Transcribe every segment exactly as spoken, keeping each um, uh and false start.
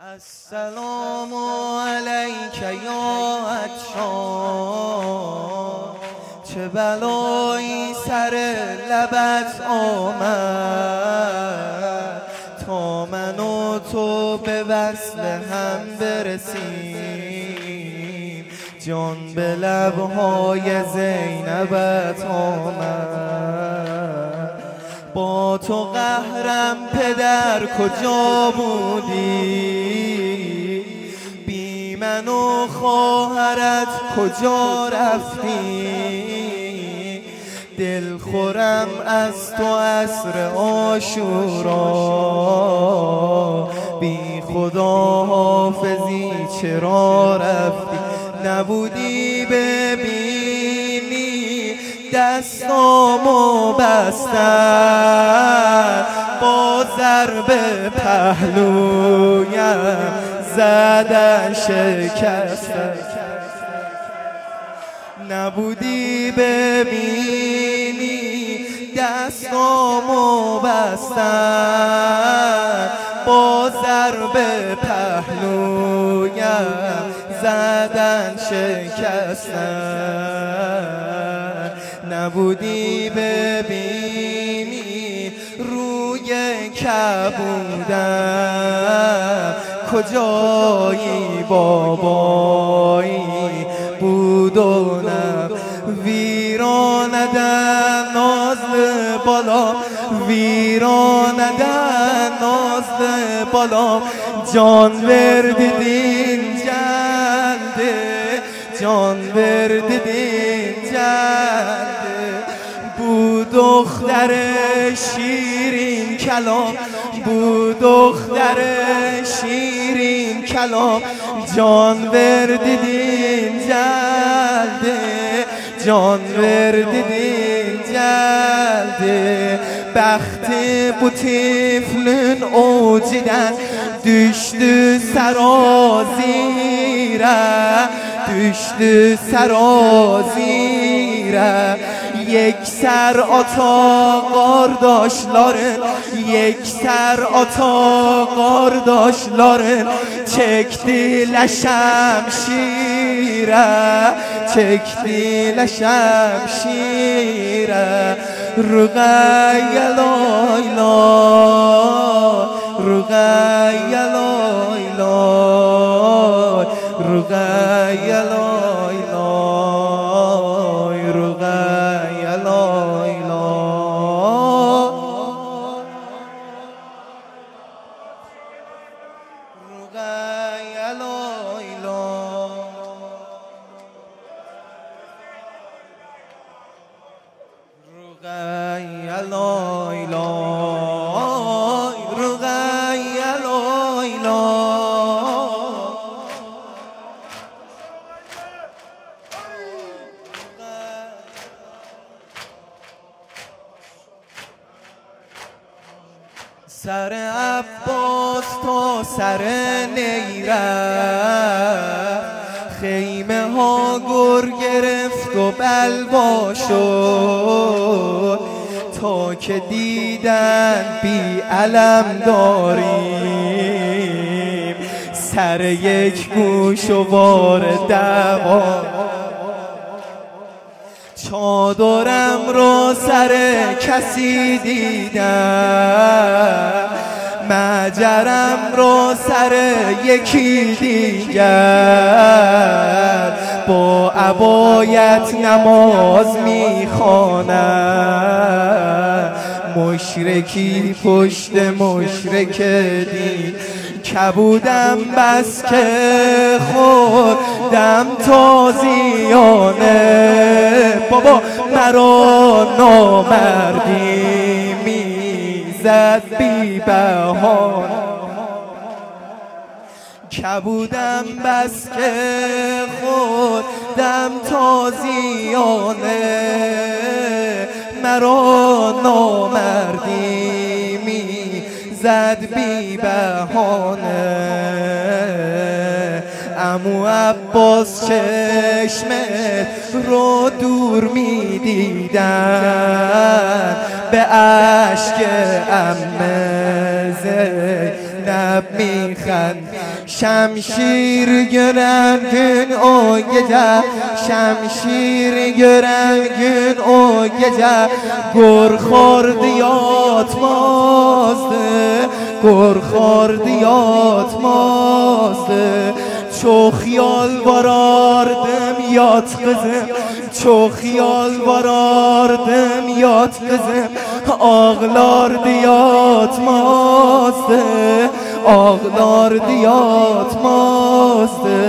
السلام علیک یا عطشان، چه بلایی سر لبت آمد تا من و تو به وصل هم برسیم. جان به لبهای زینبت آمد، با تو قهرم پدر کجا بودی؟ بی من و خواهرت کجا رفتی؟ دل خورم از تو عصر عاشورا، بی خدا حافظی چرا رفتی؟ نبودی ببینی دستامو بستن، با ضرب پهلویم زدن شکستن. نبودی ببینی دستامو بستن، با ضرب پهلویم زدن شکستن. نبودی ببینی روی کبودم کجایی؟ بابایی بود و نم ویراندن نازل بالا، ویراندن نازل بالا. جان وردیدین جنده، جان وردیدین جنده. بود دختر شیرین کلام، بود دختر شیرین کلام. جان وردیدین جلده، جان وردیدین جلده. بخت bu tiflin uciden düştü serazire, düştü serazire. Yekser ata kardeşlerin, yekser ata kardeşlerin. Çektiler şemşire, çektiler şemşire. Rüqayya layla, Rüqayya layla, Rüqayya layla, Rüqayya layla. Rüqayya layla, Rüqayya layla, Rüqayya layla. سر عباس تا سر نیرفت، خیمه ها گر گرفت و بلوا شد. تا که دیدن بی علم داریم، سر یک گوش و وار دوام. چادرم رو سر کسی دیدم، مجرم رو سر یکی دیگر. با عبایت نماز میخوانم، مشرکی پشت مشرک دین. کبودم بس که خوردم تازیانه، بابا مرا نامردی میزد بی بهانه. کبودم بس که خوردم تازیانه، مرا نامردی میزد بی بهانه. عمو عباس چشمت رو دور میدیدن، به اشک عمه زینب زینب میخند şemşir gören gün o gece şemşir gören gün o gece korkardı yatmazdı korkardı yatmazdı çok yalvarardım yat kızım çok yalvarardım yat kızım ağlardı yatmazdı ağlardı yatmazdı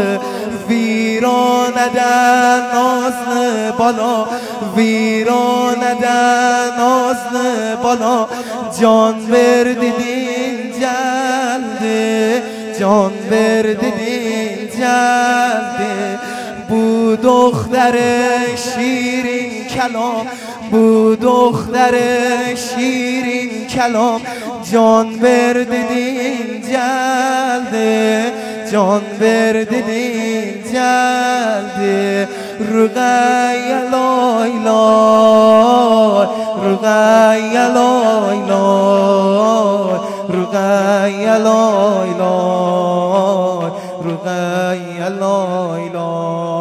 viraneden nazlı bala viraneden nazlı bala can verdi dinceldi can verdi dinceldi bu دختر شیرین کلام bu دختر شیرین کلام جان برد dinceldi جان برد dinceldi رقیه لای لای رقیه لای لای رقیه لای لای رقیه لای لای